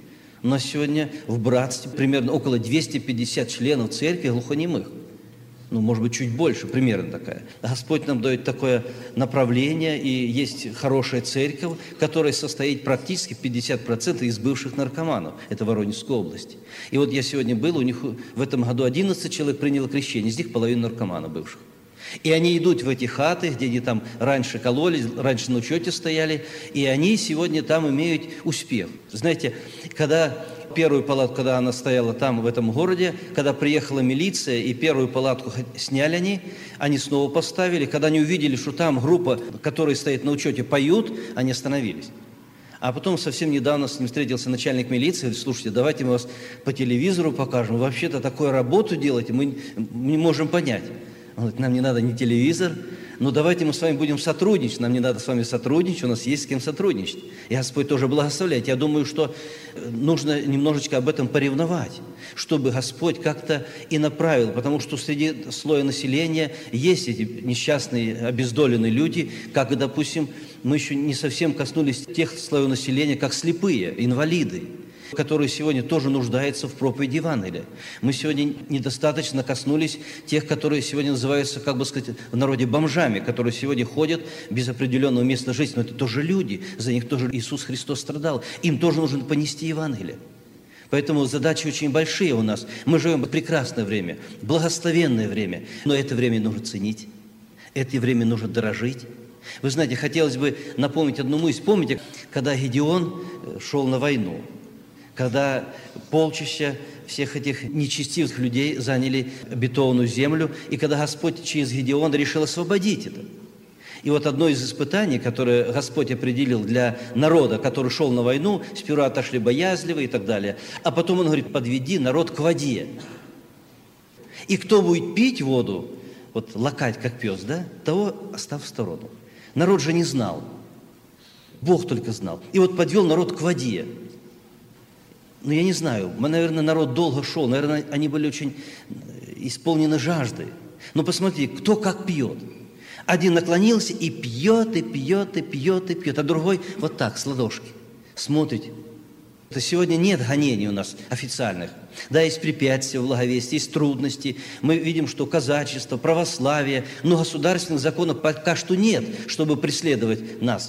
У нас сегодня в братстве примерно около двухсот пятидесяти членов церкви глухонемых. Ну, может быть, чуть больше, примерно такая. Господь нам дает такое направление, и есть хорошая церковь, которая состоит практически пятьдесят процентов из бывших наркоманов. Это Воронежской области. И вот я сегодня был, у них в этом году одиннадцать человек приняло крещение, из них половина наркоманов бывших. И они идут в эти хаты, где они там раньше кололись, раньше на учете стояли, и они сегодня там имеют успех. Знаете, когда первую палатку, когда она стояла там, в этом городе, когда приехала милиция, и первую палатку сняли они, они снова поставили. Когда они увидели, что там группа, которая стоит на учете, поют, они остановились. А потом совсем недавно с ним встретился начальник милиции, говорит: слушайте, давайте мы вас по телевизору покажем, вы вообще-то такую работу делаете, мы не можем понять. Он говорит: нам не надо ни телевизор, но давайте мы с вами будем сотрудничать, нам не надо с вами сотрудничать, у нас есть с кем сотрудничать. И Господь тоже благословляет. Я думаю, что нужно немножечко об этом поревновать, чтобы Господь как-то и направил, потому что среди слоя населения есть эти несчастные, обездоленные люди, как, допустим, мы еще не совсем коснулись тех слоев населения, как слепые, инвалиды, которые сегодня тоже нуждаются в проповеди Евангелия. Мы сегодня недостаточно коснулись тех, которые сегодня называются, как бы сказать, в народе бомжами, которые сегодня ходят без определенного места жизни. Но это тоже люди, за них тоже Иисус Христос страдал. Им тоже нужно понести Евангелие. Поэтому задачи очень большие у нас. Мы живем в прекрасное время, благословенное время, но это время нужно ценить, это время нужно дорожить. Вы знаете, хотелось бы напомнить одну мысль. Помните, когда Гедеон шел на войну, когда полчища всех этих нечестивых людей заняли обетованную землю, и когда Господь через Гедеона решил освободить это. И вот одно из испытаний, которое Господь определил для народа, который шел на войну, сперва отошли боязливые и так далее, а потом Он говорит: подведи народ к воде. И кто будет пить воду, вот лакать как пес, да, того оставь в сторону. Народ же не знал, Бог только знал. И вот подвел народ к воде. Ну, я не знаю, мы, наверное, народ долго шел, наверное, они были очень исполнены жаждой. Но посмотри, кто как пьет. Один наклонился и пьет, и пьет, и пьет, и пьет, а другой вот так, с ладошки, смотрит. Это сегодня нет гонений у нас официальных. Да, есть препятствия в благовестии, есть трудности. Мы видим, что казачество, православие, но государственных законов пока что нет, чтобы преследовать нас.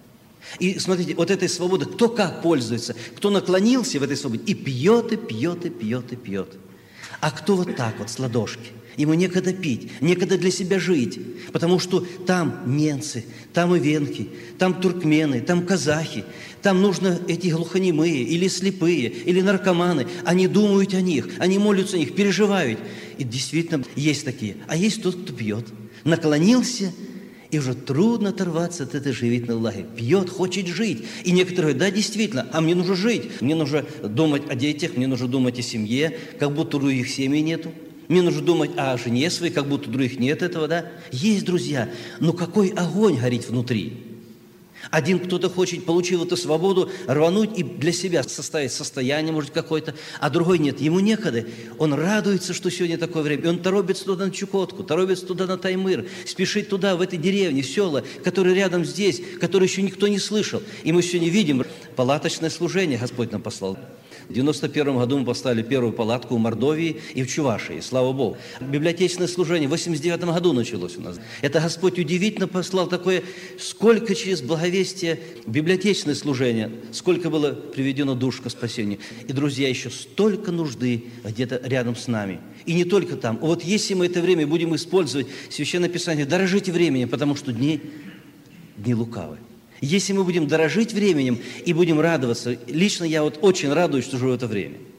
И смотрите, вот этой свободой, кто как пользуется, кто наклонился в этой свободе и пьет, и пьет, и пьет, и пьет. А кто вот так вот с ладошки? Ему некогда пить, некогда для себя жить, потому что там немцы, там ивенки, там туркмены, там казахи, там нужно эти глухонемые или слепые, или наркоманы. Они думают о них, они молятся о них, переживают. И действительно есть такие. А есть тот, кто пьет. Наклонился, и уже трудно оторваться от этой живительной влаги. Пьет, хочет жить. И некоторые говорят: да, действительно, а мне нужно жить. Мне нужно думать о детях, мне нужно думать о семье, как будто у других семьи нету. Мне нужно думать о жене своей, как будто у других нет этого, да? Есть, друзья, но какой огонь горит внутри. Один кто-то хочет, получил эту свободу, рвануть и для себя составить состояние, может, какое-то, а другой нет, ему некогда. Он радуется, что сегодня такое время, и он торопится туда на Чукотку, торопится туда на Таймыр, спешит туда, в этой деревне, в села, которые рядом здесь, которые еще никто не слышал. И мы сегодня видим палаточное служение Господь нам послал. В девяносто первом году мы поставили первую палатку в Мордовии и в Чувашии, слава Богу. Библиотечное служение в восемьдесят девятом году началось у нас. Это Господь удивительно послал такое, сколько через благовестие библиотечное служение, сколько было приведено душ ко спасению. И, друзья, еще столько нужды где-то рядом с нами. И не только там. Вот если мы это время будем использовать, Священное Писание, дорожите временем, потому что дни, дни лукавы. Если мы будем дорожить временем и будем радоваться, лично я вот очень радуюсь, что живу в это время.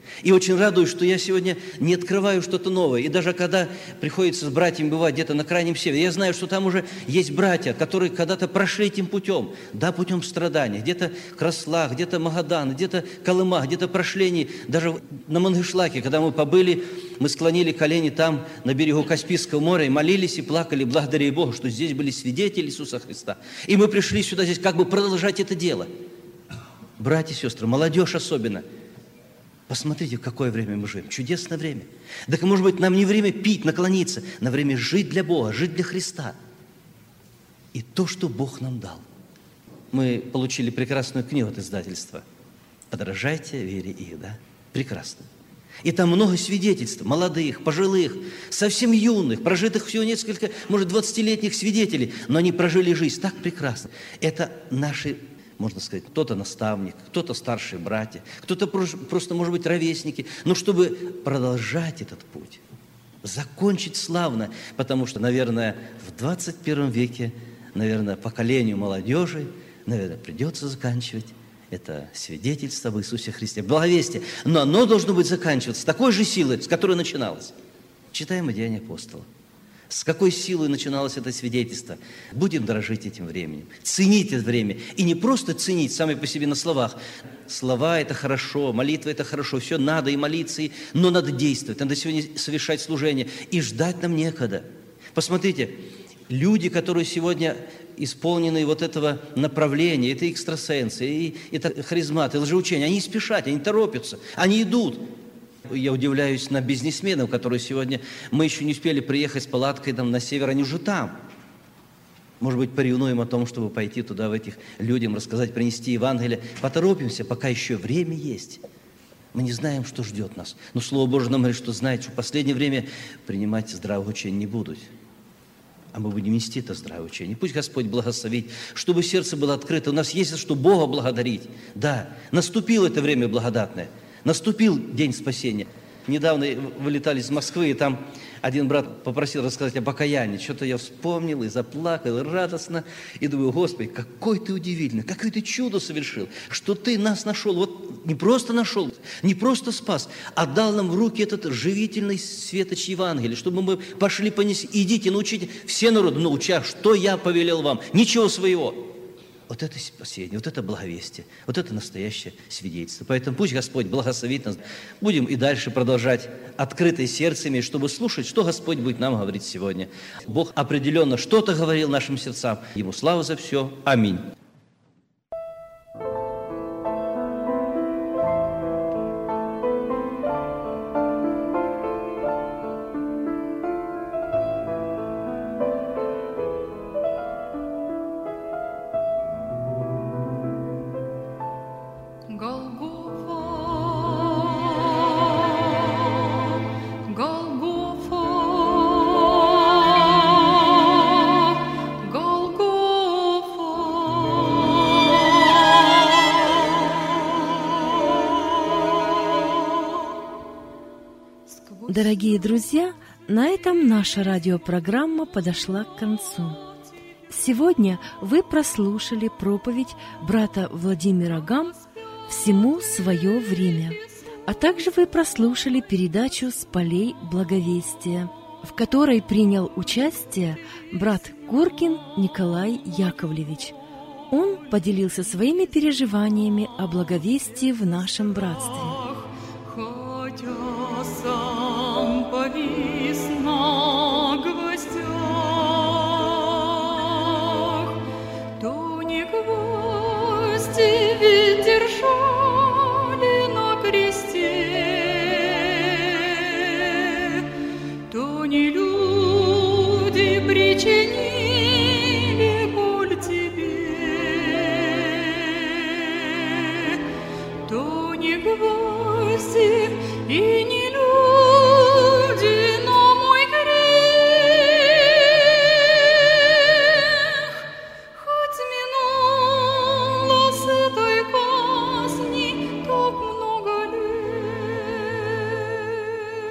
И очень радуюсь, что я сегодня не открываю что-то новое. И даже когда приходится с братьями бывать где-то на Крайнем Севере, я знаю, что там уже есть братья, которые когда-то прошли этим путем. Да, путем страданий. Где-то Краслах, где-то Магадан, где-то Колыма, где-то прошли они. Даже на Мангышлаке, когда мы побыли, мы склонили колени там, на берегу Каспийского моря, и молились, и плакали, благодаря Богу, что здесь были свидетели Иисуса Христа. И мы пришли сюда здесь как бы продолжать это дело. Братья и сестры, молодежь особенно. Посмотрите, в какое время мы живем. Чудесное время. Так, может быть, нам не время пить, наклониться, на время жить для Бога, жить для Христа. И то, что Бог нам дал. Мы получили прекрасную книгу от издательства. «Подражайте вере их», да? Прекрасно. И там много свидетельств, молодых, пожилых, совсем юных, прожитых всего несколько, может, двадцатилетних свидетелей, но они прожили жизнь так прекрасно. Это наши, можно сказать, кто-то наставник, кто-то старшие братья, кто-то просто, может быть, ровесники, но чтобы продолжать этот путь, закончить славно, потому что, наверное, в двадцать первом веке, наверное, поколению молодежи, наверное, придется заканчивать это свидетельство об Иисусе Христе, благовестие, но оно должно быть заканчиваться с такой же силой, с которой начиналось. Читаем Деяния апостолов. С какой силой начиналось это свидетельство? Будем дорожить этим временем, ценить это время. И не просто ценить сами по себе на словах. Слова – это хорошо, молитва – это хорошо, все надо и молиться, и... но надо действовать, надо сегодня совершать служение. И ждать нам некогда. Посмотрите, люди, которые сегодня исполнены вот этого направления, это экстрасенсы, и это харизматы, лжеучения, они спешат, они торопятся, они идут. Я удивляюсь на бизнесменов, которые сегодня, мы еще не успели приехать с палаткой там, на север, они уже там. Может быть, поревнуем о том, чтобы пойти туда, в этих людям, рассказать, принести Евангелие. Поторопимся, пока еще время есть. Мы не знаем, что ждет нас. Но Слово Божие нам говорит, что знаете, что в последнее время принимать здравое учение не будут. А мы будем нести это здравое учение. Пусть Господь благословит, чтобы сердце было открыто. У нас есть за что Бога благодарить. Да, наступило это время благодатное. Наступил день спасения. Недавно вылетали из Москвы, и там один брат попросил рассказать о покаянии. Что-то я вспомнил и заплакал, и радостно. И думаю, Господи, какой ты удивительный, какое ты чудо совершил, что ты нас нашел. Вот не просто нашел, не просто спас, а дал нам в руки этот живительный светоч Евангелия, чтобы мы пошли понесли. Идите, научите все народы, науча, что я повелел вам. Ничего своего. Вот это спасение, вот это благовестие, вот это настоящее свидетельство. Поэтому пусть Господь благословит нас. Будем и дальше продолжать открытые сердцами, чтобы слушать, что Господь будет нам говорить сегодня. Бог определенно что-то говорил нашим сердцам. Ему слава за все. Аминь. Дорогие друзья, на этом наша радиопрограмма подошла к концу. Сегодня вы прослушали проповедь брата Владимира Гам «Всему свое время», а также вы прослушали передачу «С полей благовестия», в которой принял участие брат Куркин Николай Яковлевич. Он поделился своими переживаниями о благовестии в нашем братстве. Сам повис на гвоздях, то не гвозди ведь держали на кресте, то не люди причинили боль тебе, то не гвозди и не люди, но мой грех. Хоть минуло с этой казни так много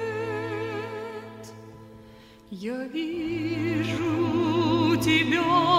лет, я вижу тебя